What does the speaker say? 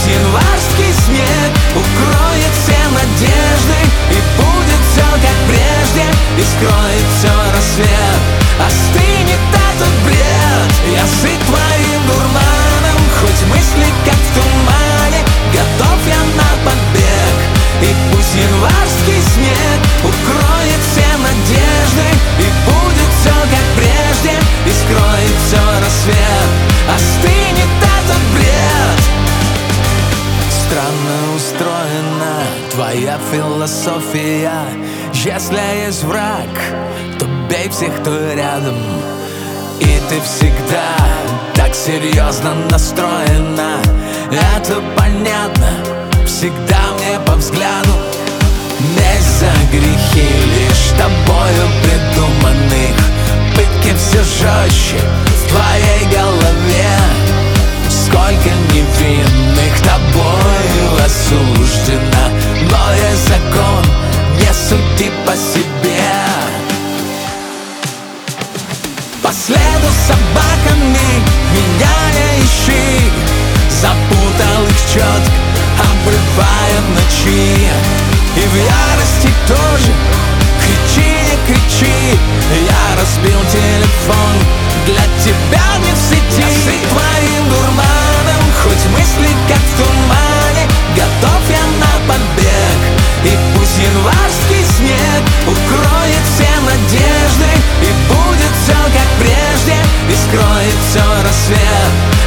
январский снег укроет все надежды, и будет все как прежде, и скроет все рассвет. Остынет этот бред, я сыт твоим дурманом, хоть мысли как в тумане, готов я на побег. И пусть январский снег укроет все надежды, и будет все как прежде, и скроет все рассвет. Остынет этот бред. Странно устроена твоя философия. Если есть враг, то бей всех, кто рядом. И ты всегда так серьезно настроена. Это понятно, всегда мне по взгляду. Месть за грехи лишь тобою придуманных. Пытки все жестче в твоей голове. Сколько невинных тобою осуждено, но есть закон, не суди по себе. По следу собаками меня не ищи, запутал их четко, обрывая в ночи. И в ярости тоже кричи, не кричи. Я разбил телефон, для тебя не в сети. Я сыт твоим дурманом, хоть мысли как в тумане, готов я на побег. И пусть январский снег укроет все надежды, и будет все как прежде, и скроет все рассвет.